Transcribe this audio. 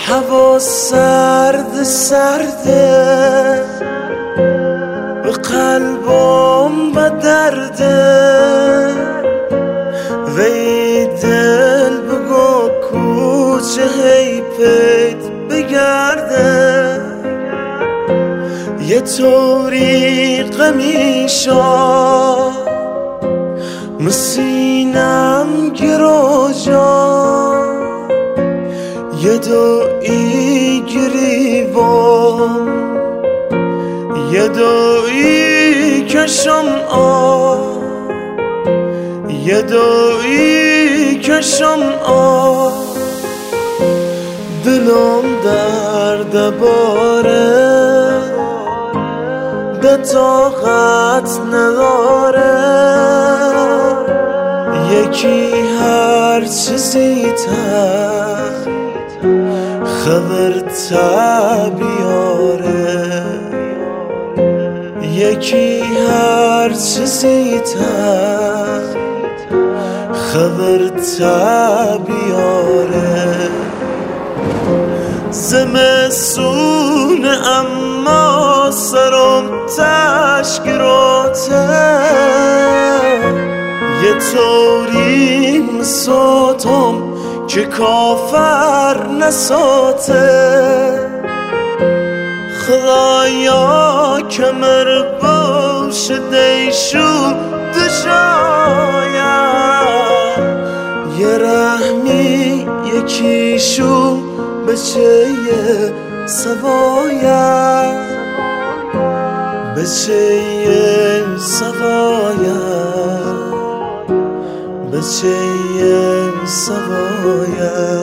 هوا سرد سرده، به قلبم به درده. وی دل بگو کوچه هی پیت بگرده، یه طوری قمیشا مسینم گرو جا، یه دوئی گریبم یه دوئی کشم یه دوئی کشم دلم درد باره، به طاقت نداره. یکی هر چیزی تر خبر تا بیاره، یکی هر چیزی تر خبر تا بیاره. زمستون اما سرم تشکراته، یه طوری مساتم که کافر نساته. خدایا کمر باش دیشو دشاید، یه رحمی یکیشو بچه سواید، بچه سواید، بچه سواید.